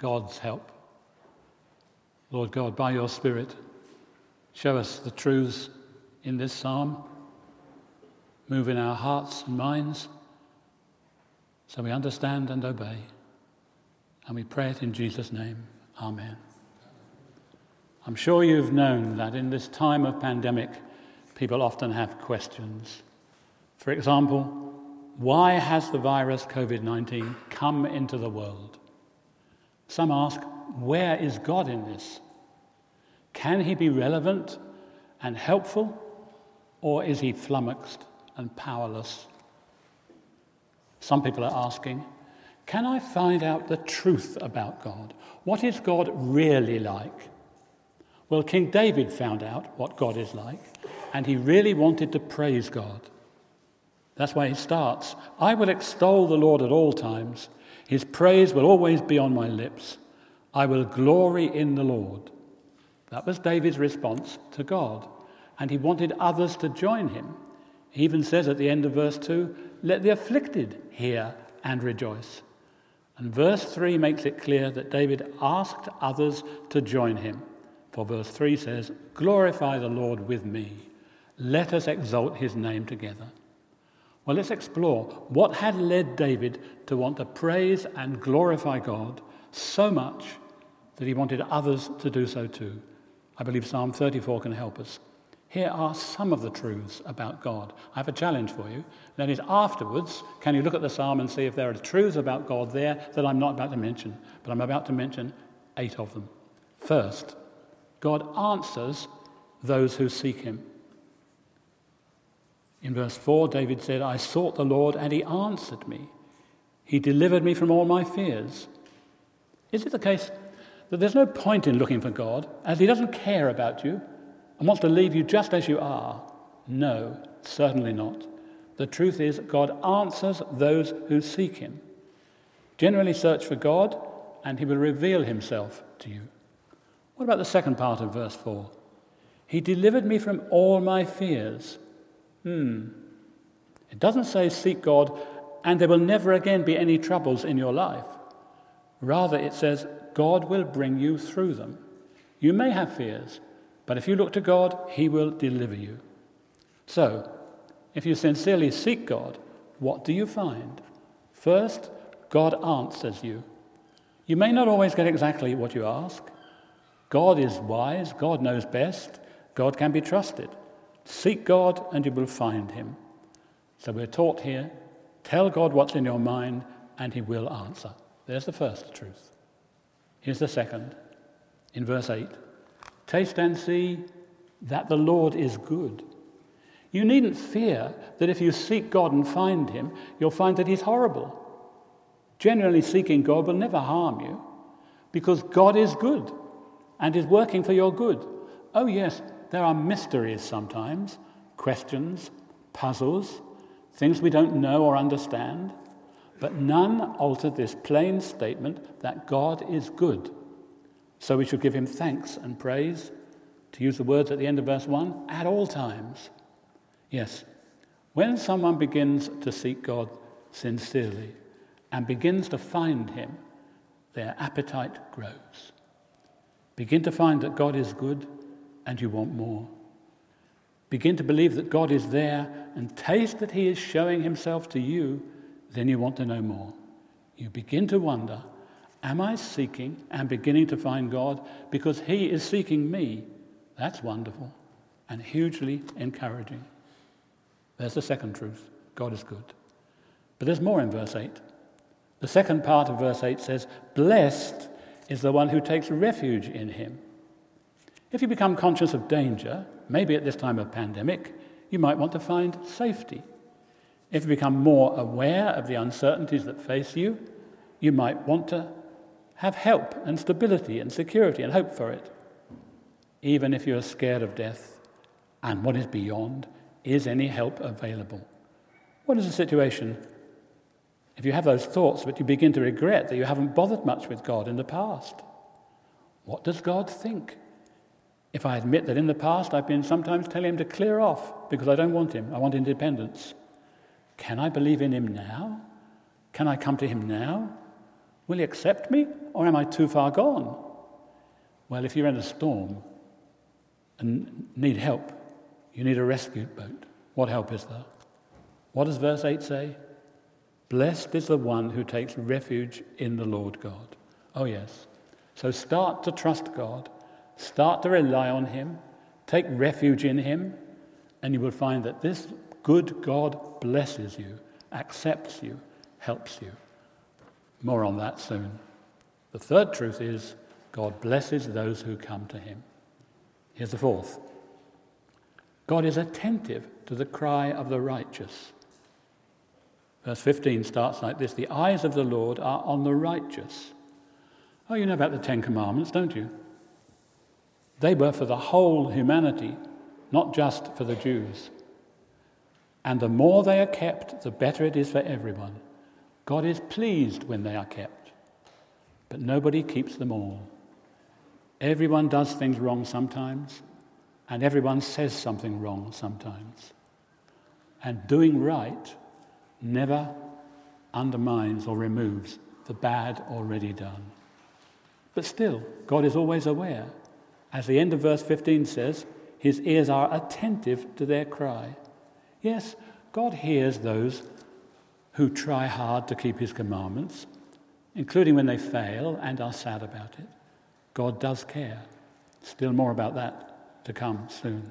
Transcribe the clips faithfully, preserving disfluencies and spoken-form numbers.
God's help. Lord God, by your Spirit, show us the truths in this psalm. Move in our hearts and minds so we understand and obey. And we pray it in Jesus' name. Amen. I'm sure you've known that in this time of pandemic, people often have questions. For example, why has the virus covid nineteen come into the world? Some ask, where is God in this? Can he be relevant and helpful, or is he flummoxed and powerless? Some people are asking, can I find out the truth about God? What is God really like? Well, King David found out what God is like, and he really wanted to praise God. That's why he starts, I will extol the Lord at all times. His praise will always be on my lips. I will glory in the Lord. That was David's response to God, and he wanted others to join him. He even says at the end of verse two, let the afflicted hear and rejoice. And verse three makes it clear that David asked others to join him. For verse three says, glorify the Lord with me. Let us exalt his name together. Well, let's explore what had led David to want to praise and glorify God so much that he wanted others to do so too. I believe Psalm thirty-four can help us. Here are some of the truths about God. I have a challenge for you. That is, afterwards, can you look at the psalm and see if there are truths about God there that I'm not about to mention, but I'm about to mention eight of them. First, God answers those who seek him. In verse four, David said, I sought the Lord and he answered me. He delivered me from all my fears. Is it the case that there's no point in looking for God, as he doesn't care about you and wants to leave you just as you are? No, certainly not. The truth is, God answers those who seek him. Generally search for God, and he will reveal himself to you. What about the second part of verse four? He delivered me from all my fears. Hmm. It doesn't say seek God and there will never again be any troubles in your life. Rather, it says God will bring you through them. You may have fears, but if you look to God, he will deliver you. So, if you sincerely seek God, what do you find? First, God answers you. You may not always get exactly what you ask. God is wise, God knows best, God can be trusted. Seek God and you will find him. So we're taught here, tell God what's in your mind and he will answer. There's the first truth. Here's the second. In verse eight, taste and see that the Lord is good. You needn't fear that if you seek God and find him, you'll find that he's horrible. Generally, seeking God will never harm you because God is good and is working for your good. Oh yes, there are mysteries sometimes, questions, puzzles, things we don't know or understand, but none alter this plain statement that God is good. So we should give him thanks and praise, to use the words at the end of verse one, at all times. Yes, when someone begins to seek God sincerely and begins to find him, their appetite grows. Begin to find that God is good and you want more. Begin to believe that God is there and taste that he is showing himself to you, then you want to know more. You begin to wonder, am I seeking and beginning to find God because he is seeking me? That's wonderful and hugely encouraging. There's the second truth. God is good. But there's more in verse eight. The second part of verse eight says, blessed is the one who takes refuge in him. If you become conscious of danger, maybe at this time of pandemic, you might want to find safety. If you become more aware of the uncertainties that face you, you might want to have help and stability and security and hope for it. Even if you're scared of death and what is beyond, is any help available? What is the situation if you have those thoughts but you begin to regret that you haven't bothered much with God in the past? What does God think? If I admit that in the past I've been sometimes telling him to clear off because I don't want him, I want independence, can I believe in him now? Can I come to him now? Will he accept me, or am I too far gone? Well, if you're in a storm and need help, you need a rescue boat. What help is there? What does verse eight say? Blessed is the one who takes refuge in the Lord God. Oh yes. So start to trust God. Start to rely on him. Take refuge in him. And you will find that this good God blesses you, accepts you, helps you. More on that soon. The third truth is God blesses those who come to him. Here's the fourth. God is attentive to the cry of the righteous. Verse fifteen starts like this. The eyes of the Lord are on the righteous. Oh, you know about the Ten Commandments, don't you? They were for the whole humanity, not just for the Jews. And the more they are kept, the better it is for everyone. God is pleased when they are kept. But nobody keeps them all. Everyone does things wrong sometimes, and everyone says something wrong sometimes. And doing right never undermines or removes the bad already done. But still, God is always aware. As the end of verse fifteen says, his ears are attentive to their cry. Yes, God hears those who try hard to keep his commandments, including when they fail and are sad about it. God does care. Still more about that to come soon.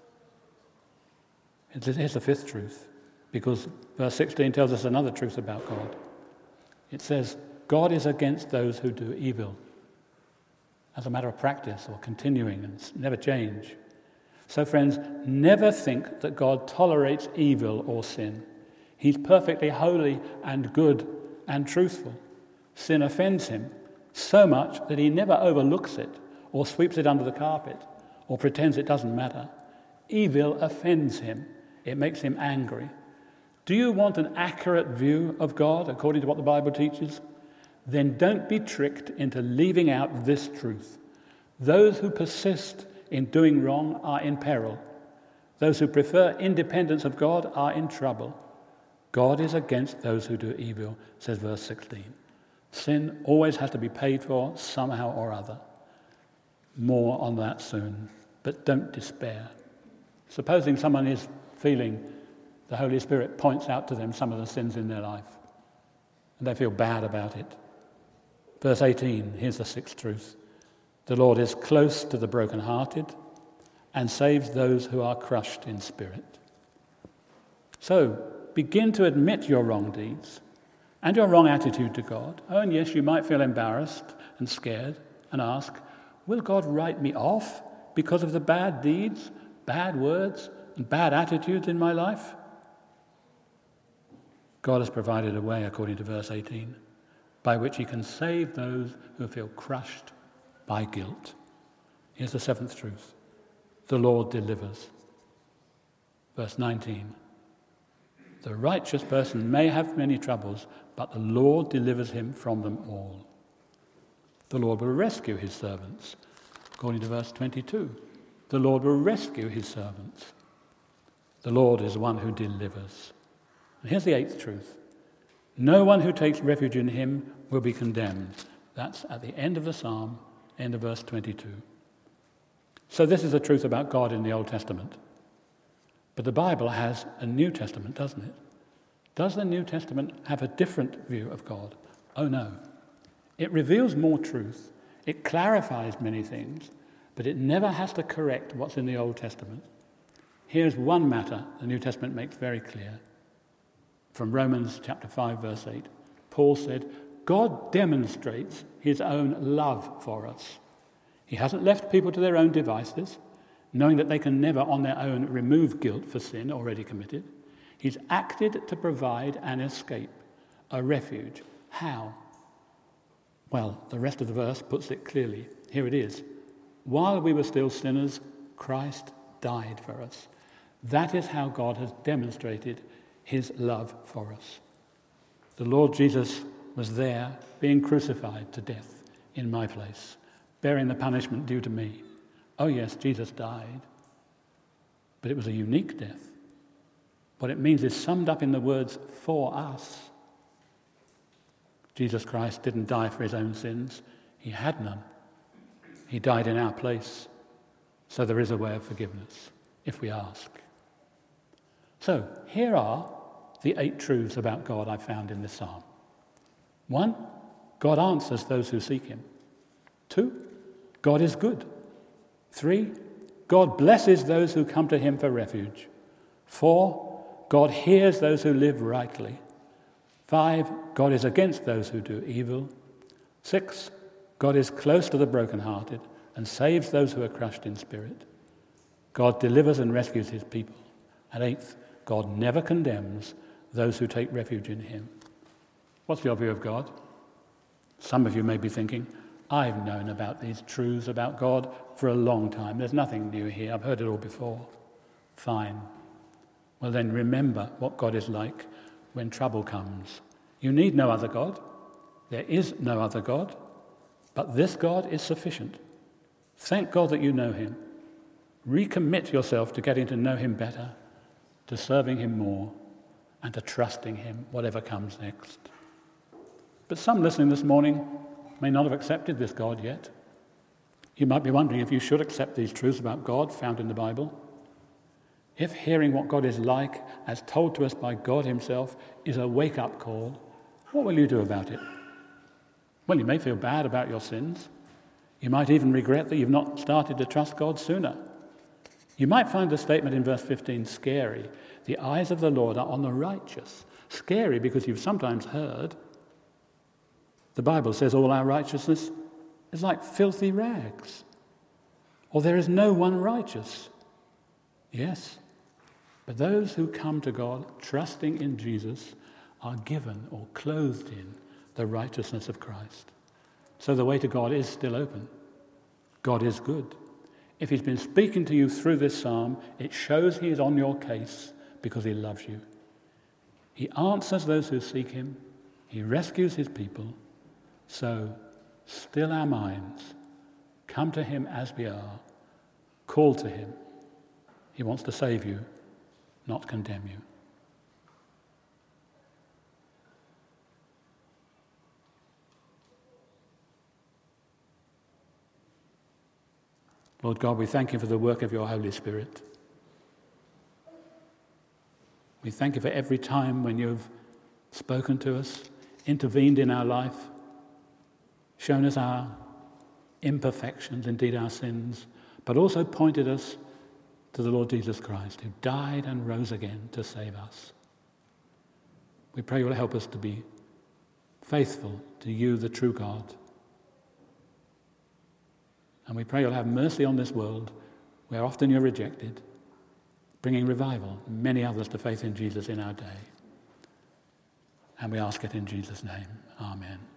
Here's the fifth truth, because verse sixteen tells us another truth about God. It says, God is against those who do evil, as a matter of practice or continuing and never change. So friends, never think that God tolerates evil or sin. He's perfectly holy and good and truthful. Sin offends him so much that he never overlooks it or sweeps it under the carpet or pretends it doesn't matter. Evil offends him. It makes him angry. Do you want an accurate view of God according to what the Bible teaches? Then don't be tricked into leaving out this truth. Those who persist in doing wrong are in peril. Those who prefer independence of God are in trouble. God is against those who do evil, says verse sixteen. Sin always has to be paid for somehow or other. More on that soon, but don't despair. Supposing someone is feeling the Holy Spirit points out to them some of the sins in their life, and they feel bad about it. Verse eighteen, here's the sixth truth. The Lord is close to the brokenhearted and saves those who are crushed in spirit. So, begin to admit your wrong deeds and your wrong attitude to God. Oh, and yes, you might feel embarrassed and scared and ask, will God write me off because of the bad deeds, bad words, and bad attitudes in my life? God has provided a way, according to verse eighteen, by which he can save those who feel crushed by guilt. Here's the seventh truth. The Lord delivers. Verse nineteen. The righteous person may have many troubles, but the Lord delivers him from them all. The Lord will rescue his servants. According to verse twenty-two, the Lord will rescue his servants. The Lord is the one who delivers. And here's the eighth truth. No one who takes refuge in him will be condemned. That's at the end of the psalm, end of verse twenty-two. So this is the truth about God in the Old Testament. But the Bible has a New Testament, doesn't it? Does the New Testament have a different view of God? Oh no. It reveals more truth. It clarifies many things, but it never has to correct what's in the Old Testament. Here's one matter the New Testament makes very clear. From Romans chapter five, verse eight, Paul said, God demonstrates his own love for us. He hasn't left people to their own devices, knowing that they can never on their own remove guilt for sin already committed. He's acted to provide an escape, a refuge. How? Well, the rest of the verse puts it clearly. Here it is. While we were still sinners, Christ died for us. That is how God has demonstrated his love for us. The Lord Jesus was there being crucified to death in my place, bearing the punishment due to me. Oh yes, Jesus died, but it was a unique death. What it means is summed up in the words, for us. Jesus Christ didn't die for his own sins. He had none. He died in our place. So there is a way of forgiveness, if we ask. So here are the eight truths about God I found in this psalm. One, God answers those who seek him. Two, God is good. Three, God blesses those who come to him for refuge. Four, God hears those who live rightly. Five, God is against those who do evil. Six, God is close to the brokenhearted and saves those who are crushed in spirit. God delivers and rescues his people. And eighth, God never condemns those who take refuge in him. What's your view of God? Some of you may be thinking, I've known about these truths about God for a long time. There's nothing new here. I've heard it all before. Fine. Well, then remember what God is like when trouble comes. You need no other God. There is no other God. But this God is sufficient. Thank God that you know him. Recommit yourself to getting to know him better, to serving him more, and to trusting him, whatever comes next. But some listening this morning may not have accepted this God yet. You might be wondering if you should accept these truths about God found in the Bible. If hearing what God is like, as told to us by God himself, is a wake-up call, what will you do about it? Well, you may feel bad about your sins. You might even regret that you've not started to trust God sooner. You might find the statement in verse fifteen scary. The eyes of the Lord are on the righteous. Scary because you've sometimes heard the Bible says all our righteousness is like filthy rags. Or there is no one righteous. Yes, but those who come to God trusting in Jesus are given or clothed in the righteousness of Christ. So the way to God is still open. God is good. If he's been speaking to you through this psalm, it shows he is on your case because he loves you. He answers those who seek him. He rescues his people. So still our minds, come to him as we are, call to him. He wants to save you, not condemn you. Lord God, we thank you for the work of your Holy Spirit. We thank you for every time when you've spoken to us, intervened in our life, shown us our imperfections, indeed our sins, but also pointed us to the Lord Jesus Christ, who died and rose again to save us. We pray you will help us to be faithful to you, the true God. And we pray you'll have mercy on this world where often you're rejected, bringing revival, many others to faith in Jesus in our day. And we ask it in Jesus' name. Amen.